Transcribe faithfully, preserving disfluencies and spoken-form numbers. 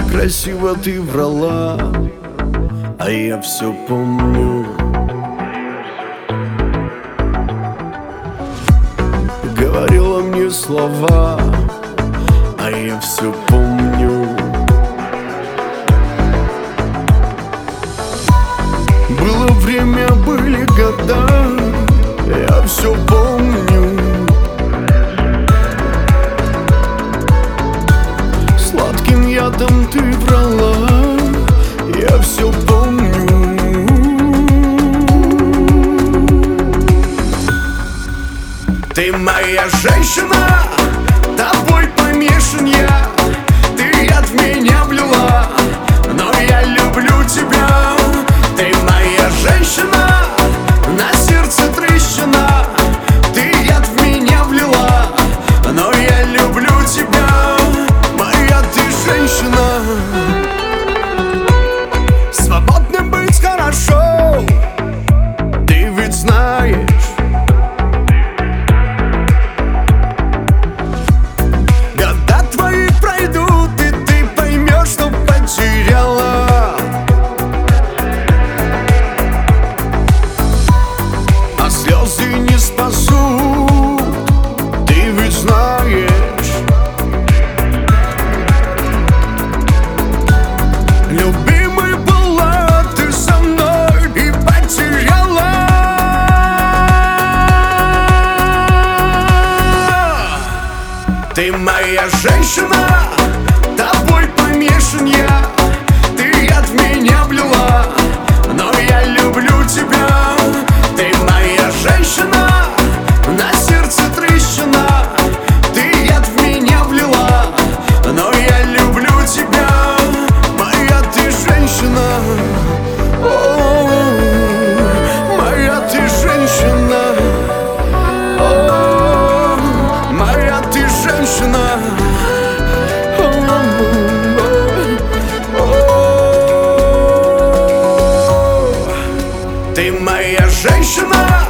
красиво ты врала, а я все помню. Говорила мне слова, а я все помню. Было время, были года, я все помню. Сладким ядом ты врала, я все помню. Ты моя женщина, тобой помешан я. Ты от меня влила, но я люблю тебя. Ты моя женщина, на сердце трещина. Ты яд в меня влила, но я люблю тебя. Моя ты женщина. Свободным быть хорошо, ты ведь знаешь. Года твои пройдут, и ты поймешь, что потеряла. А слезы не спасут, ты ведь знаешь. Любимой была ты со мной и потеряла. Ты моя женщина, тобой помешан я. Ты от меня влила, но я люблю тебя. Ты моя женщина, на сердце трещина. Ты яд в меня влила, но я люблю тебя. Моя ты женщина. О, моя ты женщина. О, моя ты женщина. О, ты моя женщина.